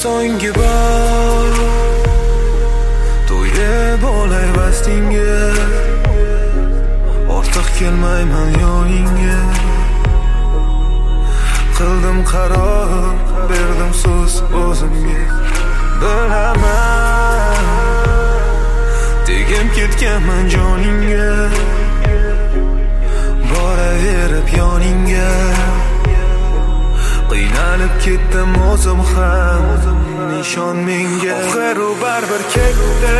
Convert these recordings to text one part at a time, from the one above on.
so'nggi bor to'yib olay vastinga, ortiq kelmayman yoningga. Qildim qaror, berdim so'z o'zimga. Bilaman tegib ketganman joningga, boraverib yoningga. Qiynalib ketdim o'zim ham, nishon menga. Oxiru baribir ketdi,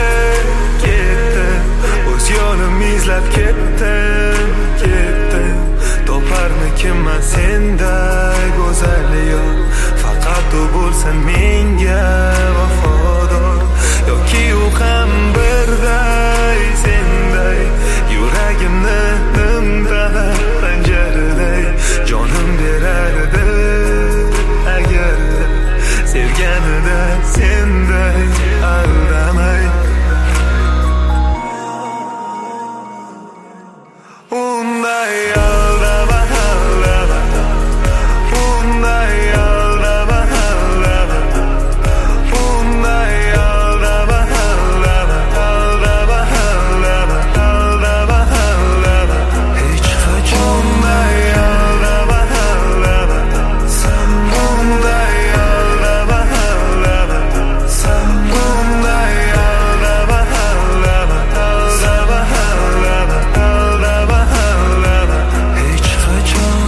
o'z yo'lim izlab ketdim. Toparmikinman senday go'zal yor, faqat u bo'lsin menga vafodor. Yoki u ham birday senday, yuragimni nimtalar panjaraday jonim berardi agar sevganida senday aldamay. Unday aldama, unday aldama, unday aldama, aldama, hech qachon. Unday aldama, unday aldama, unday aldama, hech qachon.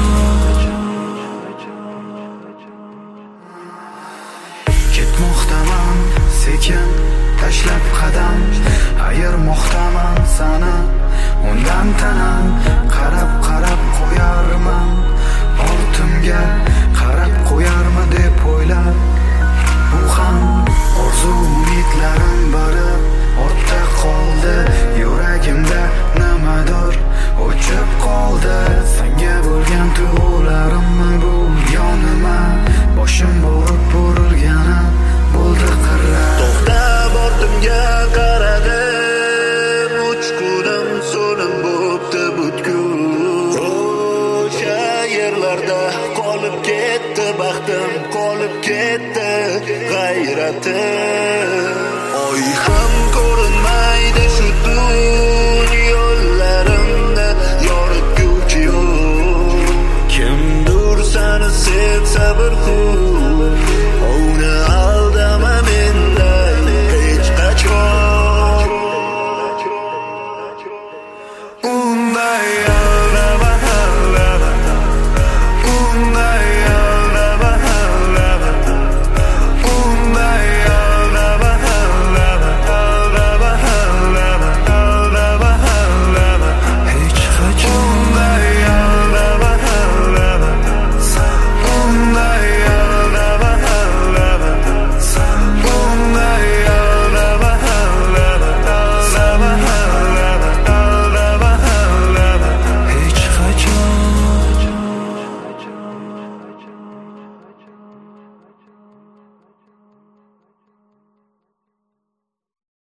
Ketmoqdaman sekin tashlab qadam, ayirmoqdaman sana undan tanam. Qarab qo'yarman ortimga, qarab qo'yarmi deb o'ylab. Bu ham orzu umidlarim bari ortda qoldi. Yuragimda nimadir o'chib qoldi. Senga bo'lgan tuyg'ularimmi bu yonima, boshim borib burilgani bo'ldi qirra. To'xtab ortimga qaradim, uch kunim so'lim bo'pti butkul. O'sha yerlarda qolib ketdi baxtim, qolib ketdi g'ayratim. Oy ham